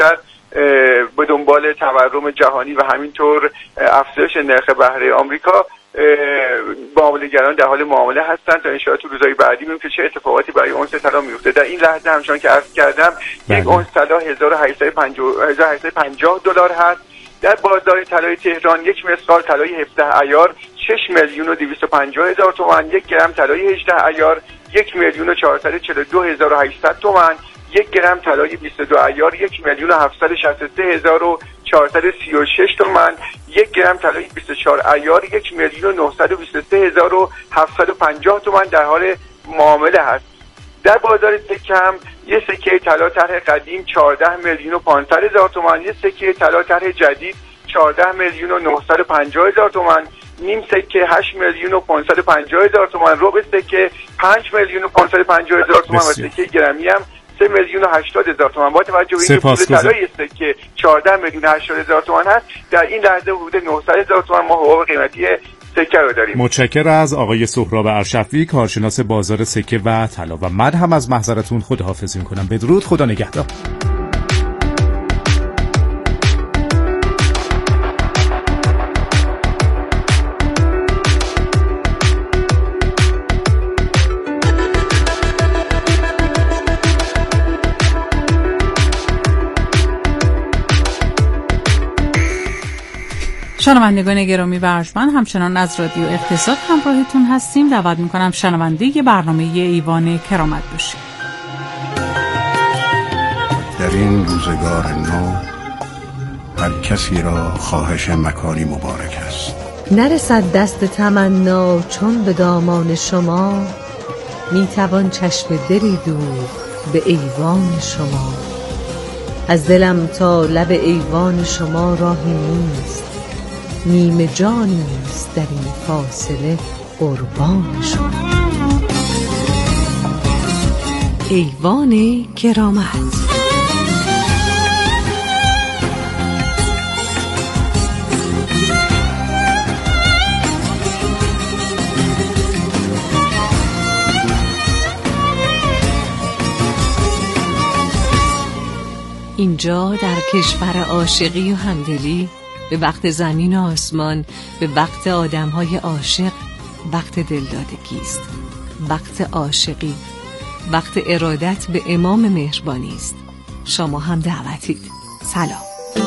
بیشتر به دنبال تورم جهانی و همینطور افزایش نرخ بهره آمریکا معامله‌گران در حال معامله هستند تا ان شاءالله تو روزهای بعدی ببینیم که چه اتفاقاتی برای اونس طلا میفته. در این لحظه همچنان که عرض کردم یک اونس طلا 1850 دلار هست. در بازار طلای تهران یک مسقال طلای 17 عیار 6,250,000 تومان، یک گرم طلای 18 عیار 1,442,800 تومان، یک گرم طلای 22 عیار 1,763,436 تومان، یک گرم طلای 24 عیار 1,923,750 تومان در حال معامله هست. در بازار سکه هم یه سکه طلا طرح قدیم 14,500,000 تومان، یه سکه طلا طرح جدید 14,950,000 تومان، نیم سکه 8,550,000 تومان، ربع سکه 5,550,000 تومان و سکه گرمی هم 3,080,000 تومان. با توجه به اینکه پول طلای سکه 14,080,000 تومان هست، در این لحظه حدود 900,000 تومان ما حقوق قیمتی سکه رو داریم. متشکرم از آقای سهراب ارشفی، کارشناس بازار سکه و طلا، و من هم از محضرتون خداحافظی می‌کنم. بدرود، خدا نگهدار. شنوندگان گرامی و ارجمند، همچنان از رادیو اقتصاد همراهتون هستیم. دعوت میکنم شنونده برنامه ایوان کرامت باشید. در این روزگار نو هر کسی را خواهش مکانی مبارک است. نرسد دست تمنا چون به دامان شما، میتوان چشم دلی دور به ایوان شما. از دلم تا لب ایوان شما راهی نیست، نیمه جانی است در این فاصله قربان شما. ایوان کرامت. اینجا در کشور عاشقی و همدلی، به وقت زمین و آسمان، به وقت آدم‌های عاشق، وقت دلدادگی است، وقت عاشقی، وقت ارادت به امام مهربانی است. شما هم دعوتید. سلام.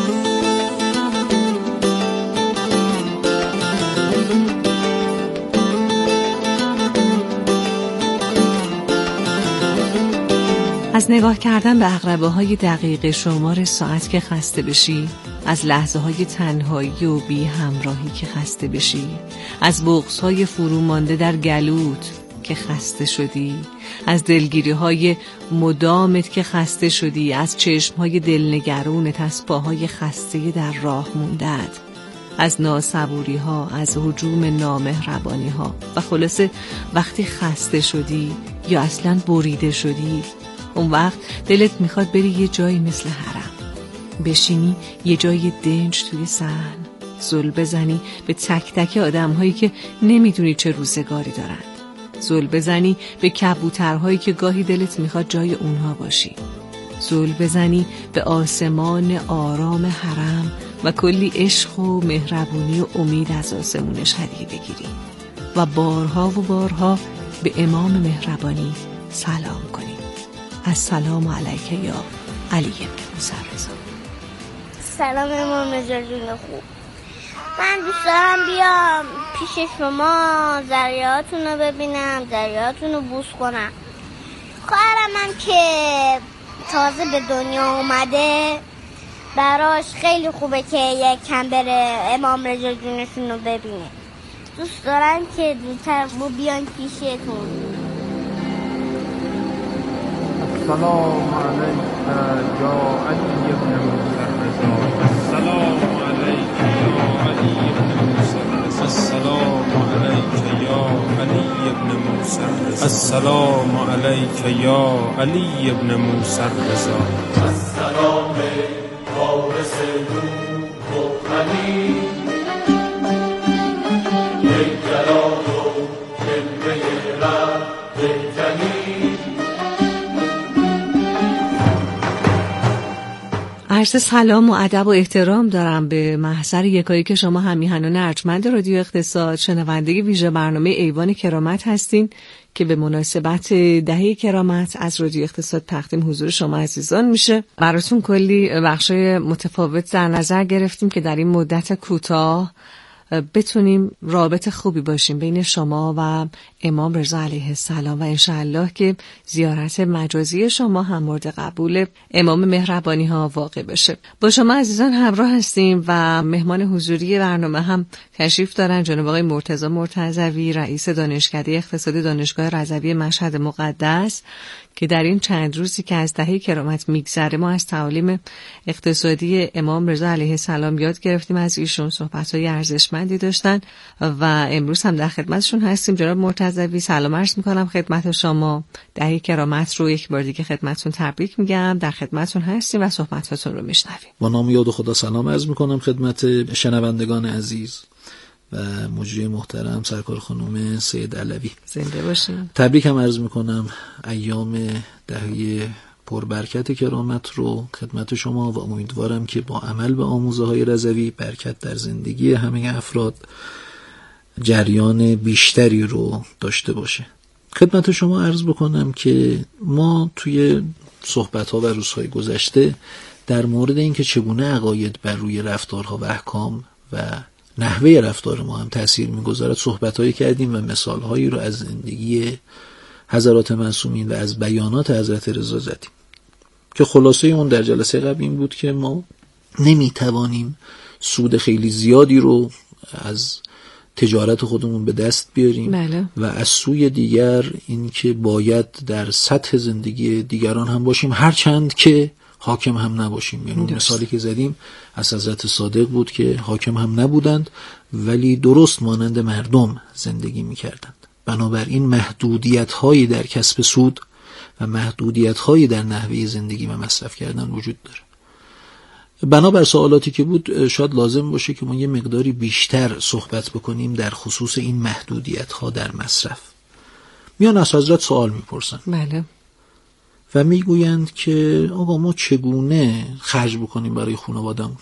از نگاه کردن به عقربه‌های دقیقه شمار ساعت که خسته بشی، از لحظه‌های تنهایی و بی همراهی که خسته بشی، از بغض‌های فرومانده در گلوت که خسته شدی، از دلگیری‌های مدامت که خسته شدی، از چشم‌های دلنگرونت، از پاهای خسته در راه موندت، از ناصبوری‌ها، از هجوم نامهربانی‌ها، و خلاصه وقتی خسته شدی یا اصلاً بریده شدی، اون وقت دلت میخواد بری یه جایی مثل حرم، بشینی یه جای دنج توی صحن، زل بزنی به تک تک آدم‌هایی که نمیدونی چه روزگاری دارن، زل بزنی به کبوترهایی که گاهی دلت میخواد جای اونها باشی، زل بزنی به آسمان آرام حرم و کلی عشق و مهربونی و امید از آسمونش هدیه بگیری و بارها و بارها به امام مهربانی سلام کنی. السلام علیک یا علی بن موسی رضا. سلام امام رضا جون خوب. من دوست دارم بیام پیش شما ذریاتون رو ببینم، ذریاتون رو بوس کنم. خواهرم من که تازه به دنیا اومده، براش خیلی خوبه که یک کم بره امام رضا جونشون رو ببینه. دوست دارم که زودتر بیان پیشتون. السلام علیک یا علی ابن موسی رضا. السلام علیک یا علی ابن موسی رضا. السلام علیک یا علی ابن موسی رضا. السلام علیک یا علی ابن موسی رضا. السلام وارث روح و غنی، ای جلال و جلوه رب جلیل. عرض عرض سلام و ادب و احترام دارم به محضر یکایی که شما هم میهنان ارجمند رادیو اقتصاد، شنونده ویژه برنامه ایوان کرامت هستین که به مناسبت دهه کرامت از رادیو اقتصاد تقدیم حضور شما عزیزان میشه. براتون کلی بخشای متفاوت در نظر گرفتیم که در این مدت کوتاه بتونیم رابط خوبی باشیم بین شما و امام رضا علیه السلام و انشاءالله که زیارت مجازی شما هم مورد قبول امام مهربانی ها واقع بشه. با شما عزیزان همراه هستیم و مهمان حضوری برنامه هم تشریف دارن جناب آقای مرتضی مرتضوی، رئیس دانشکده اقتصادی دانشگاه رضوی مشهد مقدس، که در این چند روزی که از دهه کرامت میگذره ما از تعالیم اقتصادی امام رضا علیه السلام یاد گرفتیم. از ایشون صحبت‌های ارزشمندی داشتن و امروز هم در خدمتشون هستیم. جناب مرتضوی سلام عرض می‌کنم خدمت شما. دهه کرامت رو یک بار دیگه خدمتتون تبریک میگم. در خدمتتون هستیم و صحبتاتون رو میشنویم. با نام یاد خدا سلام عرض می‌کنم خدمت شنوندگان عزیز و مجری محترم سرکار خانم سید علوی. زنده باشین. تبریک هم عرض میکنم ایام دهه پربرکت کرامت رو خدمت شما و امیدوارم که با عمل به آموزه های رضوی برکت در زندگی همه افراد جریان بیشتری رو داشته باشه. خدمت شما عرض بکنم که ما توی صحبت ها و روزهای گذشته در مورد اینکه چگونه عقاید بر روی رفتارها و احکام و نحوه رفتار ما هم تأثیر می‌گذارد صحبت‌هایی کردیم و مثال‌هایی رو از زندگی حضرات معصومین و از بیانات حضرت رضا زدیم که خلاصه اون در جلسه قبل این بود که ما نمی‌توانیم سود خیلی زیادی رو از تجارت خودمون به دست بیاریم بله. و از سوی دیگر این که باید در سطح زندگی دیگران هم باشیم هرچند که حاکم هم نباشیم. یعنی اون مثالی که زدیم از حضرت صادق بود که حاکم هم نبودند ولی درست مانند مردم زندگی می‌کردند. بنابراین محدودیت‌هایی در کسب سود و محدودیت‌هایی در نحوه زندگی و مصرف کردن وجود داره. بنابر سوالاتی که بود شاید لازم باشه که ما یه مقداری بیشتر صحبت بکنیم در خصوص این محدودیت‌ها در مصرف. میان از حضرت سوال می‌پرسن. بله. و میگویند که آقا ما چگونه خرج بکنیم برای خانواده‌مون؟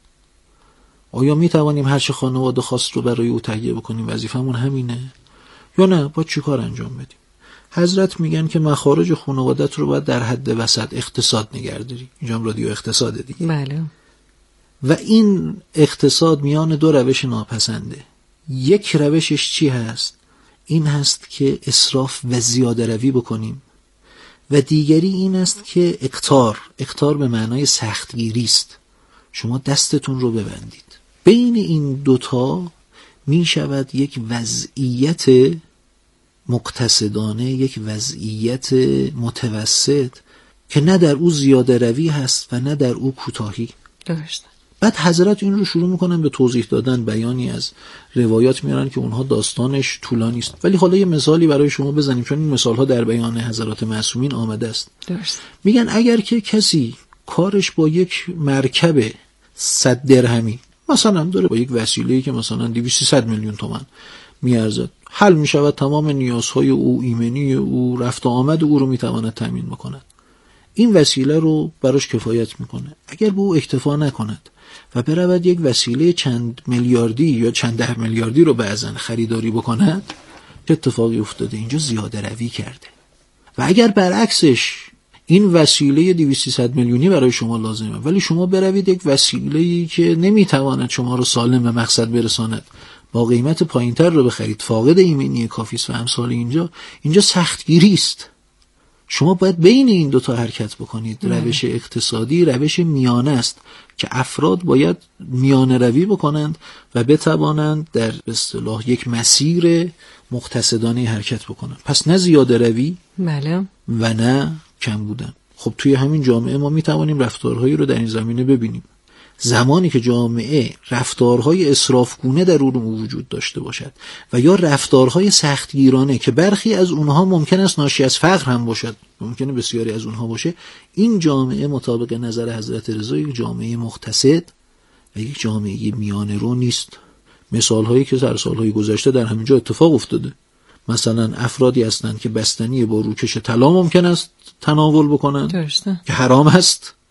آیا میتوانیم هر چه خانواده خواست رو برای او تهیه بکنیم؟ وظیفمون همینه یا نه باید چی کار انجام بدیم؟ حضرت میگن که مخارج خانوادت رو باید در حد وسط اقتصاد نگهداری. اینجا هم رادیو اقتصاده دیگه. بله. و این اقتصاد میان دو روش ناپسنده. یک روشش چی هست؟ این هست که اسراف و زیاده روی بکنیم و دیگری این است که اقتار به معنای سختگیری است. شما دستتون رو ببندید. بین این دوتا می شود یک وضعیت مقتصدانه، یک وضعیت متوسط که نه در او زیاده روی هست و نه در او کوتاهی. درست. بعد حضرت این رو شروع میکنن به توضیح دادن، بیانی از روایات میارن که اونها داستانش طولانی است، ولی حالا یه مثالی برای شما بزنیم چون این مثالها در بیان حضرات معصومین آمده است. درست. میگن اگر که کسی کارش با یک مرکب 100 درهمی مثلا داره، با یک وسیله‌ای که مثلا 200-300 میلیون تومان میارزد، حل میشود تمام نیازهای او، ایمنی او، رفت و آمد او رو میتواند تامین بکند، این وسیله رو براش کفایت میکنه. اگر به او اکتفا نکند و برود یک وسیله چند میلیاردی یا چند ده میلیاردی رو بعضن خریداری بکند، چه اتفاقی افتاده؟ اینجا زیاده روی کرده. و اگر برعکسش این وسیله 200-300 میلیونی برای شما لازمه ولی شما بروید یک وسیله‌ای که نمیتواند شما رو سالم به مقصد برساند با قیمت پایینتر رو بخرید، فاقد ایمنی کافی است و امثال اینجا سختگیری است. شما باید بین این دوتا حرکت بکنید. روش اقتصادی روش میانه است که افراد باید میانه روی بکنند و بتوانند در اصطلاح یک مسیر مقتصدانه حرکت بکنند. پس نه زیاده روی بله و نه کم بودن. خب توی همین جامعه ما میتوانیم رفتارهایی رو در این زمینه ببینیم. زمانی که جامعه رفتارهای اسرافگونه در اون وجود داشته باشد و یا رفتارهای سختگیرانه که برخی از اونها ممکن است ناشی از فقر هم باشد، ممکنه بسیاری از اونها باشه، این جامعه مطابق نظر حضرت رضا یک جامعه مقتصد و یک جامعه میانه رو نیست. مثالهایی که در سالهای گذشته در همینجا اتفاق افتاده، مثلا افرادی هستند که بستنی با روکش طلا ممکن است تناول بکنند که حرام است،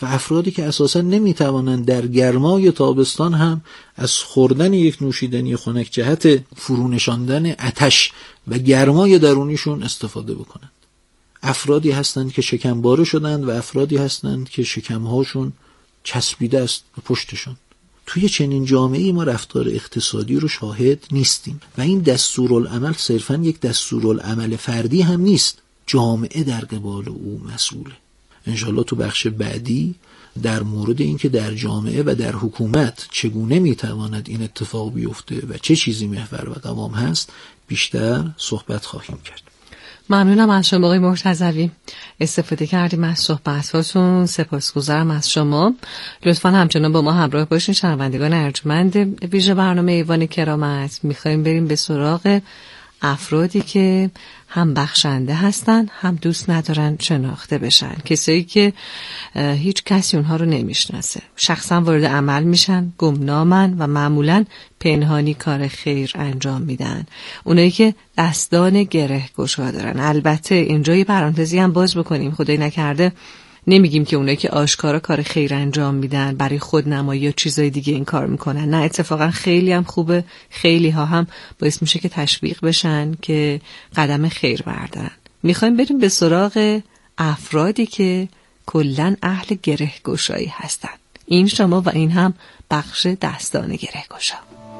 و افرادی که اساسا نمیتوانند در گرمای تابستان هم از خوردن یک نوشیدنی خنک جهت فرونشاندن آتش و گرمای درونیشون استفاده بکنند. افرادی هستند که شکمباره شدند و افرادی هستند که شکمهاشون چسبیده است به پشتشون. توی چنین جامعه‌ای ما رفتار اقتصادی رو شاهد نیستیم و این دستورالعمل صرفاً یک دستورالعمل فردی هم نیست، جامعه در قبال او مسئوله. انشالله تو بخش بعدی در مورد اینکه در جامعه و در حکومت چگونه میتواند این اتفاق بیفته و چه چیزی محور و قوام هست بیشتر صحبت خواهیم کرد. ممنونم از شما آقای مرتضوی، استفاده کردیم از صحبت‌هاتون، سپاسگزارم از شما. لطفاً همچنان با ما همراه باشین شنوندگان ارجمند ویژه برنامه ایوان کرامت. می‌خوایم بریم به سراغ افرادی که هم بخشنده هستن هم دوست ندارن شناخته بشن، کسایی که هیچ کسی اونها رو نمیشناسه، شخصا وارد عمل میشن، گمنامن و معمولا پنهانی کار خیر انجام میدن، اونایی که دستان گره گشا دارن. البته اینجا یه پرانتزی هم باز بکنیم، خدای نکرده نمیگیم که اونایی که آشکارا کار خیر انجام میدن برای خودنمایی یا چیزای دیگه این کار میکنن، نه، اتفاقا خیلی هم خوبه، خیلی ها هم باعث میشه که تشویق بشن که قدم خیر بردارن. میخوایم بریم به سراغ افرادی که کلن اهل گره گشایی هستن. این شما و این هم بخش دستان گره گشا.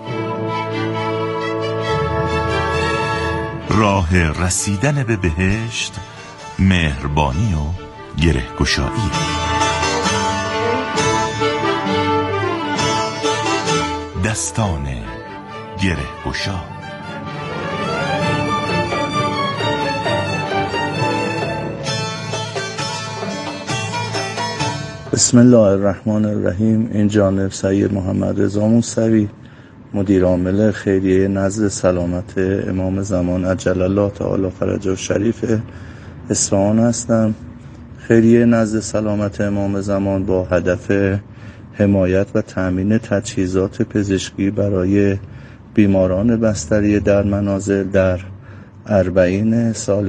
راه رسیدن به بهشت، مهربانی و گره گشایی. دستان گره گشا. بسم الله الرحمن الرحیم. این جانب سید محمد رضا موسوی، مدیر عامل خیریه نزد سلامت امام زمان عجل الله تعالی فرجه الشریف اصفهان هستم. خیریه نزد سلامت امام زمان با هدف حمایت و تأمین تجهیزات پزشکی برای بیماران بستری در منازل در اربعین سال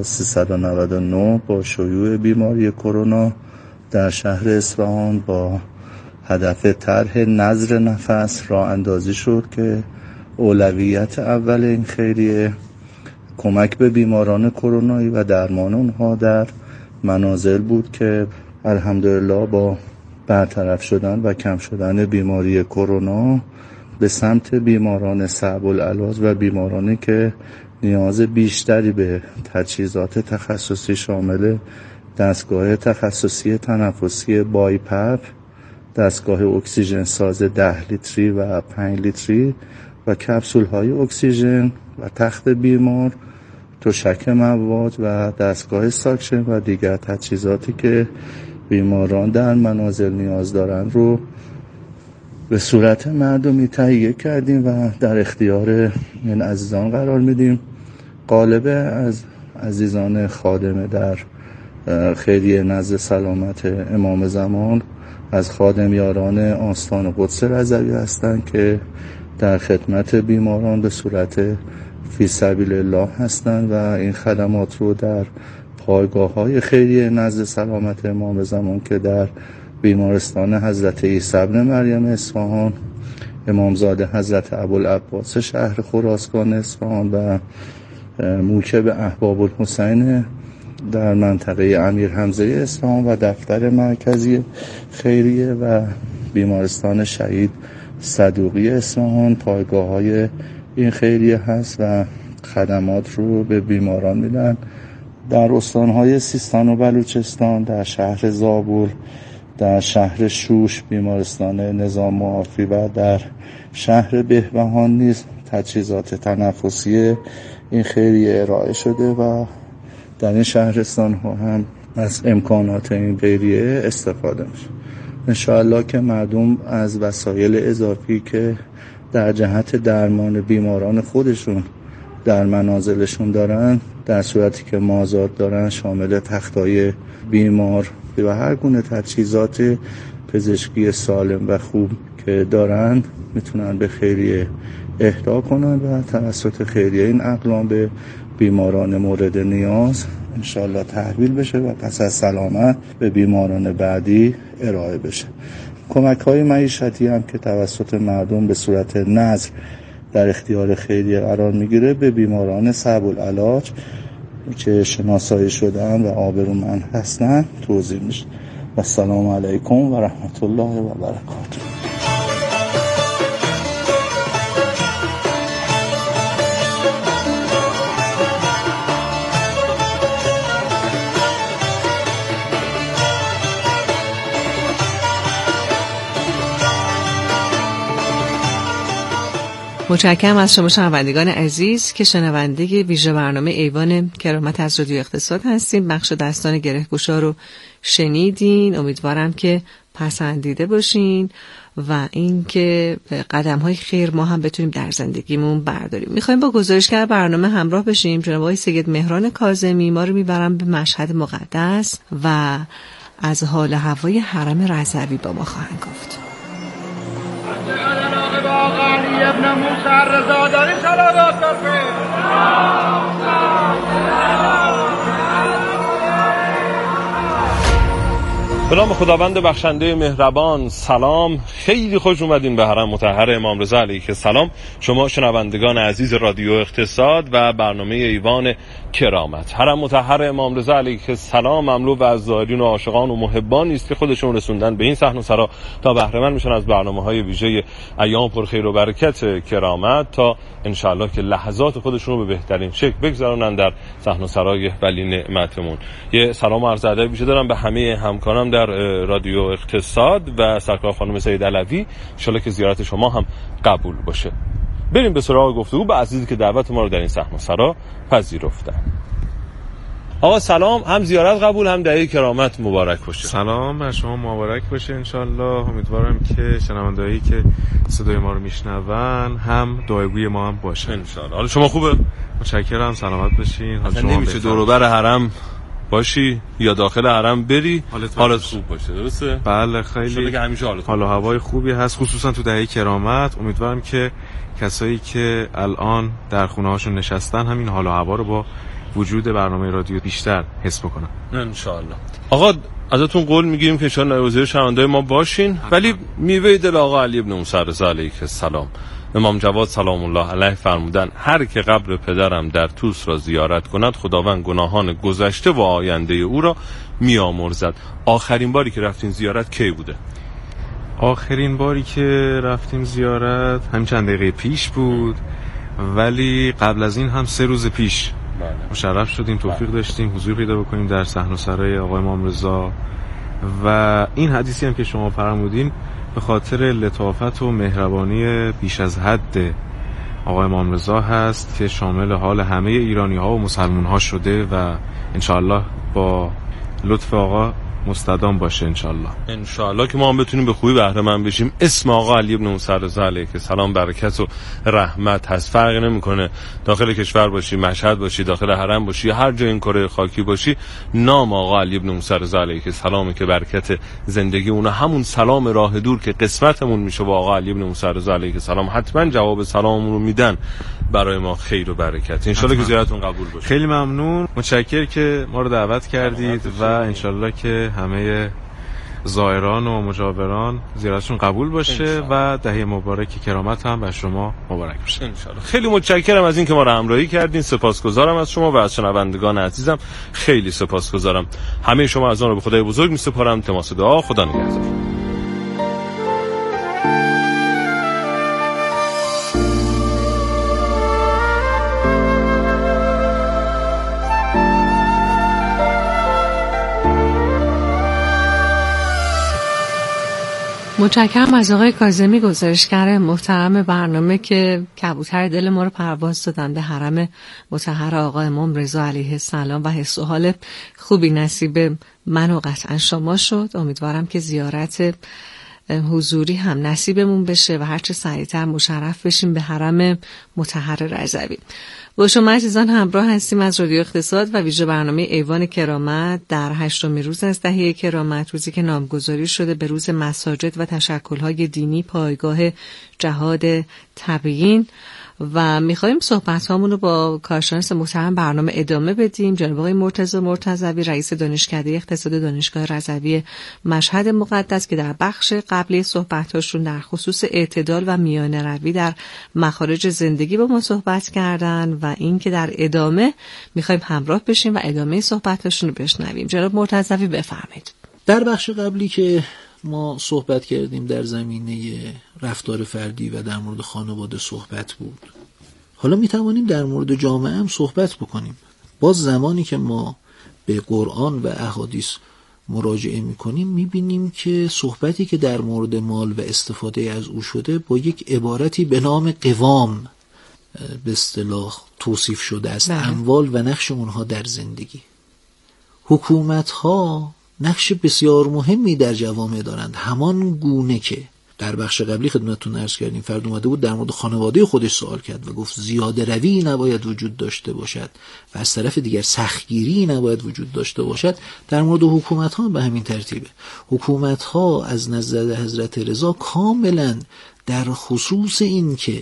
1399 با شیوع بیماری کرونا در شهر اصفهان با هدف طرح نذر نفس راه اندازی شد که اولویت اول این خیریه کمک به بیماران کرونایی و درمان اونها در منازل بود که الحمدلله با برطرف شدن و کم شدن بیماری کرونا به سمت بیماران صعب العلاج و بیمارانی که نیاز بیشتری به تجهیزات تخصصی شامل دستگاه تخصصی تنفسی بایپپ، دستگاه اکسیژن ساز 10 لیتری و 5 لیتری و کپسول های اکسیژن و تخت بیمار، تشک مواد و دستگاه ساکشن و دیگر تجهیزاتی که بیماران در منازل نیاز دارن رو به صورت مردمی تهیه کردیم و در اختیار این عزیزان قرار میدیم. غالب از عزیزان خادم در خیریه نزد سلامت امام زمان از خادمیاران آستان قدس رضوی هستند که در خدمت بیماران به صورت فی سبیل الله هستند و این خدمات رو در پایگاه‌های خیریه نزد سلامت امام زمان که در بیمارستان حضرت عیسی ابن مریم اصفهان، امامزاده حضرت ابوالعباس شهر خراسان اصفهان و موکب احباب الحسین در منطقه امیر حمزه اصفهان و دفتر مرکزی خیریه و بیمارستان شهید صدوقی اصفهان پایگاه‌های این خیریه هست و خدمات رو به بیماران میدن. در استان‌های سیستان و بلوچستان، در شهر زابل، در شهر شوش بیمارستان نظام معافی و در شهر بهبهان نیز تجهیزات تنفسی این خیریه ارائه شده و در این شهرستان ها هم از امکانات این خیریه استفاده میشه. انشاءالله که مردم از وسایل اضافی که در جهت درمان بیماران خودشون در منازلشون دارن، در صورتی که مازاد دارن، شامل تختای بیمار و هر گونه تجهیزات پزشکی سالم و خوب که دارن میتونن به خیریه اهدا کنن و توسط خیریه این اقلام به بیماران مورد نیاز انشالله تحویل بشه و پس از سلامت به بیماران بعدی ارائه بشه. کمک‌های معیشتی هم که توسط مردم به صورت نذر در اختیار خیریه قرار میگیره به بیماران صعب العلاج که شناسایی شدن و آبرومند هستن توضیح میشه. و السلام علیکم و رحمت الله و برکاته. متشکرم از شما شنوندگان عزیز که شنونده ویژه برنامه ایوان کرامت از رادیو اقتصاد هستیم. بخش دستان گره‌گشا رو شنیدین. امیدوارم که پسندیده باشین و اینکه قدم‌های خیر ما هم بتونیم در زندگیمون برداریم. می‌خوایم با گزارشگر برنامه همراه بشیم. جناب آقای سید مهران کاظمی ما رو میبرن به مشهد مقدس و از حال هوای حرم رضوی با ما خواهند گفت. ابن موسی رضا داری صلوات بفرست. به نام خداوند بخشنده مهربان. سلام، خیلی خوش اومدین به حرم مطهر امام رضا علیه السلام. شما شنوندگان عزیز رادیو اقتصاد و برنامه ایوان کرامت. حرم مطهر امام رضا علیه السلام مملو از زائرین و عاشقان و محبانی است که خودشون رسوندن به این صحن و سرا تا بهره مند بشن از برنامه‌های ویژه ایام پر خیر و برکت کرامت، تا انشالله که لحظات خودشون رو به بهترین شکل بگذرونن در صحن و سرای ولی نعمتمون. یه سلام و عرض ادب ویژه دارم به همه همکارام در رادیو اقتصاد و سرکار خانم سید علوی. ان شاءالله که زیارت شما هم قبول باشه. بریم به سراغ گفتگو با عزیزی که دعوت ما رو در این صحن و سرا پذیرفتن. آقا سلام، هم زیارت قبول هم دعای کرامت مبارک باشه. سلام بر شما مبارک باشه انشالله. امیدوارم که شنوندهایی که صدای ما رو میشنون هم دعاگوی ما هم باشه انشالله. حالا شما خوبه؟ متشکرم، سلامت باشین. حالا شما نمیشه دور و بر حرم باشی یا داخل حرم بری حالت خوب باشه، درسته؟ بله، خیلی که همیشه حال و هوای خوبی هست، خصوصا تو دهه کرامت. امیدوارم که کسایی که الان در خونه هاشون نشستن همین حال و هوا رو با وجود برنامه رادیو بیشتر حس بکنن ان شاء الله. آقا ازتون قول میگیریم که ان شاء الله نوازی شنونده ما باشین، ولی میوه دل آقا علی ابن موسی رضا علیه السلام امام جواد سلام الله علیه فرمودن هر که قبر پدرم در توس را زیارت کند خداوند گناهان گذشته و آینده او را میامرزد. آخرین باری که رفتین زیارت کی بوده؟ آخرین باری که رفتیم زیارت همین چند دقیقه پیش بود، ولی قبل از این هم 3 روز پیش مشرف شدیم، توفیق داشتیم حضور پیدا بکنیم در صحن و سرای آقای امام رضا. و این حدیثی هم که شما فرمودین به خاطر لطافت و مهربانی بیش از حد آقای امام رضا هست که شامل حال همه ایرانی ها و مسلمان ها شده و انشاءالله با لطف آقا مستدام باشه انشاءالله که ما هم بتونیم به خوبی بهره مند بشیم. اسم آقا علی ابن موسی رضا علیه السلام برکت و رحمت هست، فرق نمیکنه داخل کشور باشی، مشهد باشی، داخل حرم باشی، هر جای این کره خاکی باشی، نام آقا علی ابن موسی رضا علیه السلام که برکت زندگی اون همون سلام راه دور که قسمتمون میشه با آقا علی ابن موسی رضا علیه السلام حتما جواب سلاممون رو میدن برای ما خیر و برکت. انشالله که زیارتتون قبول باشه. خیلی ممنون، متشکرم که ما رو دعوت کردید و انشالله که همه زائران و مجاوران زیارتشون قبول باشه و دهه مبارک کرامت هم بر شما مبارک باشه انشالله. خیلی متشکرم از این که ما رو همراهی کردین. سپاسگزارم از شما و از شنوندگان عزیزم، خیلی سپاسگزارم. همه شما از آن رو به خدای بزرگ میسپارم. تماس دعا. خدا نگهدار. متشکرم از آقای کاظمی، گزارشگر محترم برنامه که کبوتر دل ما رو پرواز دادن به حرم مطهر آقا امام رضا علیه السلام و حس و حال خوبی نصیب من و قطعا شما شد. امیدوارم که زیارت حضوری هم نصیبمون بشه و هرچه سریعتر مشرف بشیم به حرم مطهر رضوی. با شما عزیزان همراه هستیم از رادیو اقتصاد و ویژه برنامه ایوان کرامت در 8مین روز از دهه کرامت، روزی که نامگذاری شده به روز مساجد و تشکل‌های دینی، پایگاه جهاد تبیین. و میخوایم صحبت هامون رو با کارشناس محترم برنامه ادامه بدیم، جناب آقای مرتضی مرتضوی، رئیس دانشکده اقتصاد دانشگاه رضوی مشهد مقدس، که در بخش قبلی صحبتاشون در خصوص اعتدال و میانه روی در مخارج زندگی با ما صحبت کردن و این که در ادامه میخوایم همراه بشیم و ادامه صحبتاشون رو بشنویم. جناب مرتضوی بفرمایید. در بخش قبلی که ما صحبت کردیم در زمینه رفتار فردی و در مورد خانواده صحبت بود. حالا می توانیم در مورد جامعه هم صحبت بکنیم. باز زمانی که ما به قرآن و احادیث مراجعه می کنیم می بینیم که صحبتی که در مورد مال و استفاده از او شده با یک عبارتی به نام قوام به اصطلاح توصیف شده است. اموال و نقش اونها در زندگی. حکومت ها نقش بسیار مهمی در جوامع دارند، همان گونه که در بخش قبلی خدمتتون عرض کردیم فرد اومده بود در مورد خانواده خودش سوال کرد و گفت زیاده روی نباید وجود داشته باشد و از طرف دیگر سختگیری نباید وجود داشته باشد. در مورد حکومت ها به همین ترتیبه. حکومت ها از نظر حضرت رضا کاملا در خصوص این که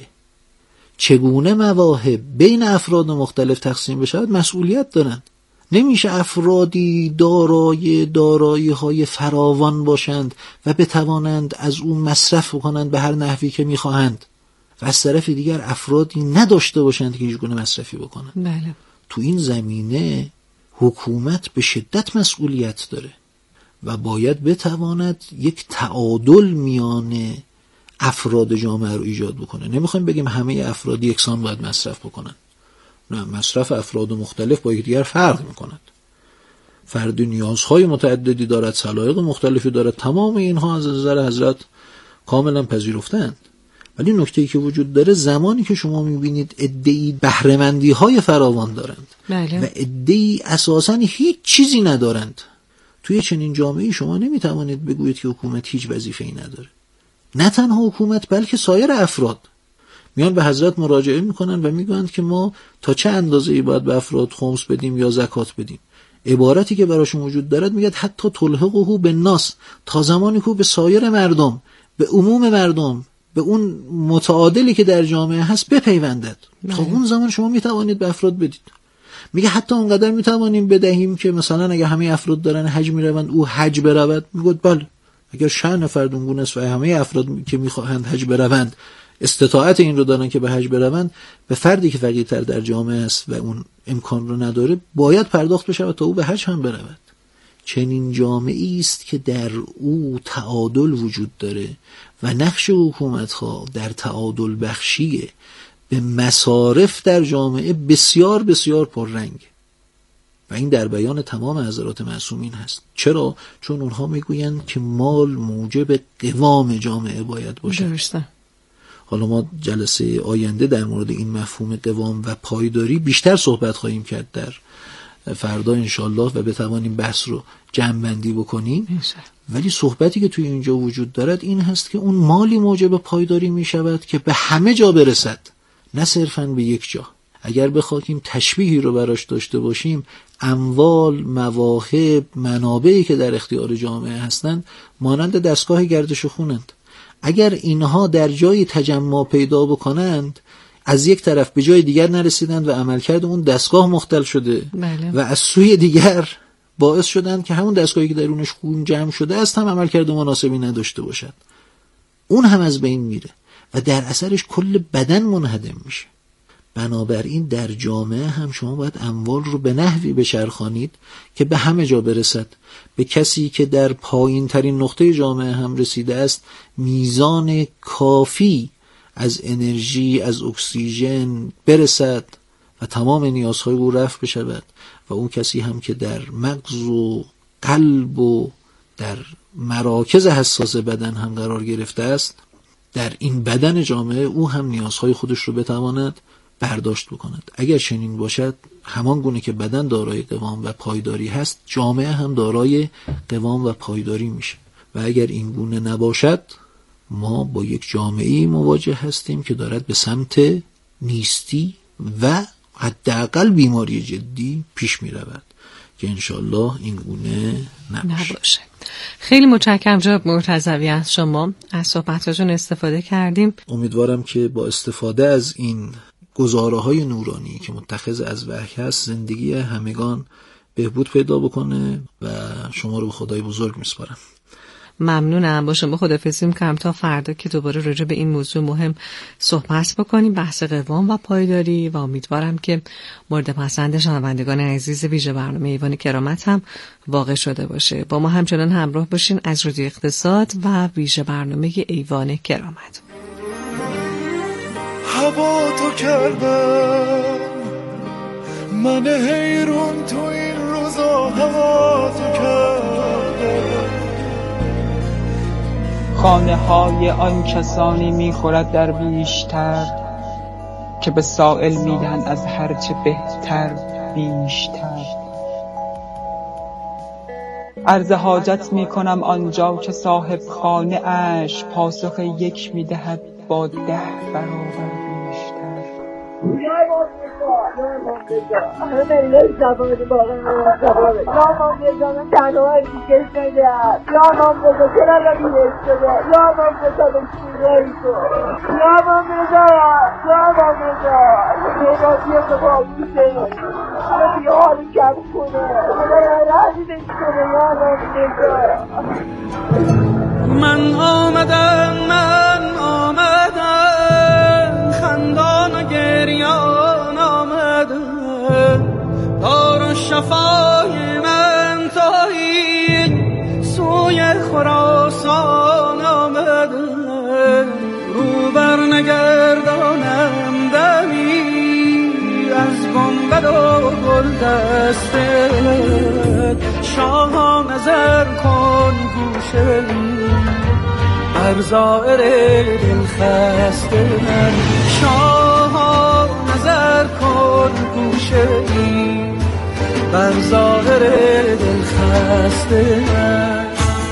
چگونه مواهب بین افراد مختلف تقسیم بشود مسئولیت دارند. نمیشه افرادی دارایی های فراوان باشند و بتوانند از اون مصرف کنند به هر نحوی که میخواهند و از طرف دیگر افرادی نداشته باشند که هیچ گونه مصرفی بکنند. بله. تو این زمینه حکومت به شدت مسئولیت داره و باید بتواند یک تعادل میان افراد جامعه رو ایجاد بکنه. نمیخوایم بگیم همه افراد یکسان باید مصرف بکنن. نه، مصرف افراد مختلف با یکدیگر فرق می‌کند. فرد نیازهای متعددی دارد، سلایق مختلفی دارد، تمام اینها از نظر حضرت کاملا پذیرفتند. ولی نکته‌ای که وجود داره زمانی که شما می‌بینید عده‌ای بهره‌مندی‌های فراوان دارند بله. و عده‌ای اساساً هیچ چیزی ندارند، توی چنین جامعه‌ای شما نمی‌توانید بگویید که حکومت هیچ وظیفه‌ای نداره. نه تنها حکومت بلکه سایر افراد میان به حضرت مراجعه میکنن و میگویند که ما تا چه اندازه‌ای باید به افراد خمس بدیم یا زکات بدیم. عبارتی که براشون وجود دارد میگه حتی تلحقه بالناس، تا زمانی که به سایر مردم، به عموم مردم، به اون متعادلی که در جامعه هست بپیوندد. تا اون زمان شما میتوانید به افراد بدید. میگه حتی اونقدر میتوانیم بدهیم که مثلا اگه همه افراد دارن حج میروند او حج برود. میگه بله، اگر شأن فرد اونگونه است و همه افراد که میخواهند حج بروند استطاعت این رو دارن که به حج بروند، به فردی که فقیرتر در جامعه است و اون امکان رو نداره باید پرداخت بشه تا او به حج هم برود. چنین جامعه‌ای است که در او تعادل وجود داره و نقش حکومت‌ها در تعادل بخشی به مصارف در جامعه بسیار بسیار پررنگ و این در بیان تمام حضرات معصومین هست. چرا؟ چون اونها میگویند که مال موجب قوام جامعه باید باشه. درسته. حالا ما جلسه آینده در مورد این مفهوم قوام و پایداری بیشتر صحبت خواهیم کرد در فردا انشالله و بتوانیم بحث رو جمع‌بندی بکنیم. ولی صحبتی که توی اینجا وجود دارد این هست که اون مالی موجب پایداری می شود که به همه جا برسد، نه صرفاً به یک جا. اگر بخوایم تشبیهی رو براش داشته باشیم، اموال، مواهب، منابعی که در اختیار جامعه هستند مانند دستگاه گردش خونند. اگر اینها در جای تجمع پیدا بکنند، از یک طرف به جای دیگر نرسیدند و عملکرد اون دستگاه مختل شده بله. و از سوی دیگر باعث شدند که همون دستگاهی که درونش خون جمع شده است هم عملکرد مناسبی نداشته باشد، اون هم از بین میره و در اثرش کل بدن منهدم میشه. بنابراین در جامعه هم شما باید اموال رو به نحوی بچرخانید که به همه جا برسد. به کسی که در پایین ترین نقطه جامعه هم رسیده است میزان کافی از انرژی، از اکسیژن برسد و تمام نیازهای او رفع بشود و اون کسی هم که در مغز و قلب و در مراکز حساس بدن هم قرار گرفته است، در این بدن جامعه او هم نیازهای خودش رو بتواند برداشت بکند. اگر چنین باشد، همان گونه که بدن دارای قوام و پایداری هست، جامعه هم دارای قوام و پایداری میشه. و اگر این گونه نباشد، ما با یک جامعه مواجه هستیم که دارد به سمت نیستی و حداقل بیماری جدی پیش می رود که انشالله این گونه نباشه. خیلی متشکرم جناب مرتضوی از شما، از صحبتاتون استفاده کردیم. امیدوارم که با استفاده از این گزاره‌های نورانی که متخذ از وحی هست زندگی همگان بهبود پیدا بکنه و شما رو به خدای بزرگ میسپارم. ممنونم. با شما خداحافظی می‌کنم تا فردا که دوباره راجع به این موضوع مهم صحبت بکنیم، بحث قوام و پایداری، و امیدوارم که مورد پسند شنوندگان عزیز ویژه برنامه ایوان کرامت هم واقع شده باشه. با ما همچنان همراه باشین از رادیو اقتصاد و ویژه برنامه ایوان کرامت. هوا تو کردم من حیرون تو این روزا، هوا تو کردم. خانه های آن کسانی میخورد در بیشتر که به سائل میدهند از هرچه بهتر بیشتر. عرض حاجت میکنم آنجا که صاحب خانه اش پاسخ یک میدهد با 10 برابر بیشتر. من آمدم خندان و گریان آمدم، دار و شفای من تایی سوی خراسان آمدم. رو بر نگردانم دمی از گنبد و گل دستت، شاه نظر کن گوشه بر زائر دل خسته من، شاه نظر کن گوشه بر زائر دل خسته من.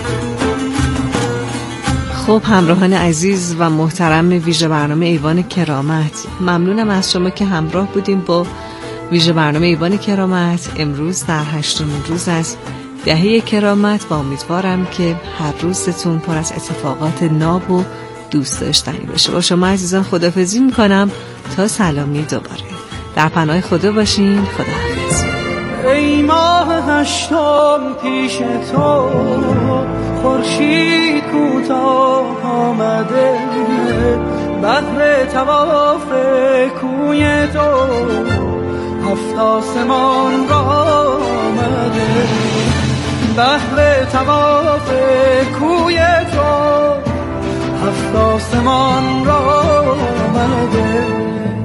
خب همراهان عزیز و محترم ویژه برنامه ایوان کرامت، ممنونم از شما که همراه بودیم با ویژه برنامه ایوان کرامت امروز در 8مین روز از دهه کرامت، و امیدوارم که هر روزتون پر از اتفاقات ناب و دوست داشتنی باشه. با شما عزیزان خداحافظی میکنم تا سلامی دوباره. در پناه خدا باشین. خداحافظ. ای ماه هشتم پیش تو خورشید کوتاه آمده، بهر طواف کوی تو 7 آسمان را آمده، بهر طواف کوی تو 7 آسمان را آمده.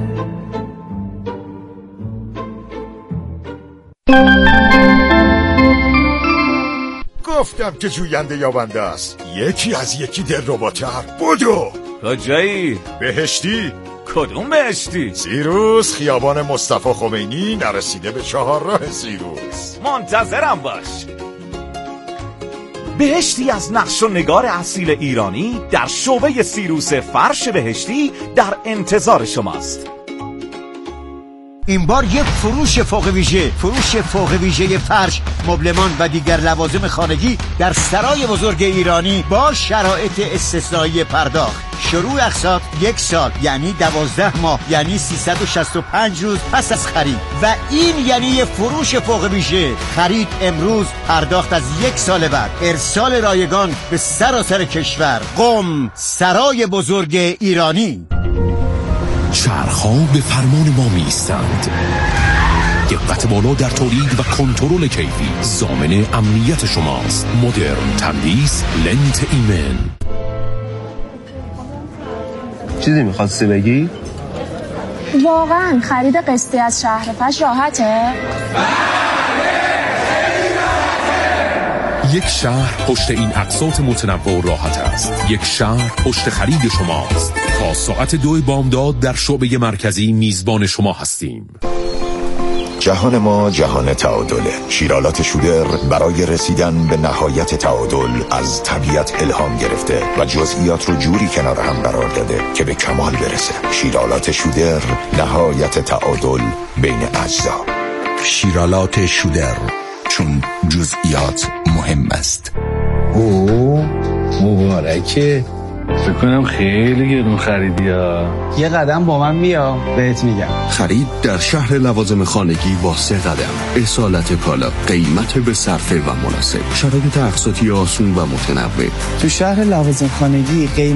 گفتم که جوینده یابنده است، یکی از یکی دلرباتر. بدو. کجایی؟ بهشتی. کدوم بهشتی؟ سیروس، خیابان مصطفی خمینی، نرسیده به 4 راه سیروس. منتظرم باش. بهشتی از نقش و نگار اصیل ایرانی در شعبه سیروس فرش بهشتی در انتظار شماست. این بار یک فروش فوق ویژه فرش، مبلمان و دیگر لوازم خانگی در سرای بزرگ ایرانی با شرایط استثنایی پرداخت. شروع اقساط 1 سال یعنی 12 ماه، یعنی 365 روز پس از خرید، و این یعنی فروش فوق ویژه. خرید امروز، پرداخت از 1 سال بعد، ارسال رایگان به سراسر کشور. قم، سرای بزرگ ایرانی. چرخ‌ها به فرمان ما می‌ایستند. دقت بالا در تولید و کنترل کیفی ضامن امنیت شماست. مدرن تندیس لنت ایمن. چیزی می‌خواستی بگی؟ واقعاً خرید قسطی از شهرفش راحته؟ یک شهر پشت این اقساط متنوع و راحت است. یک شهر پشت خرید شماست. تا ساعت 2 بامداد در شعبه مرکزی میزبان شما هستیم. جهان ما جهان تعادله. شیرالات شودر برای رسیدن به نهایت تعادل از طبیعت الهام گرفته و جزئیات رو جوری کنار هم قرار داده که به کمال برسه. شیرالات شودر، نهایت تعادل بین اجزا. شیرالات شودر، چون جزئیات مهم است. او مبارکه. فکر کنم خیلی گرون خریدی ها. یه قدم با من بیا بهت میگم. خرید در شهر لوازم خانگی با 3 قدم. اصالت کالا، قیمت به صرفه و مناسب، شرایط اقساطی آسون و متنوع. تو شهر لوازم خانگی قیمت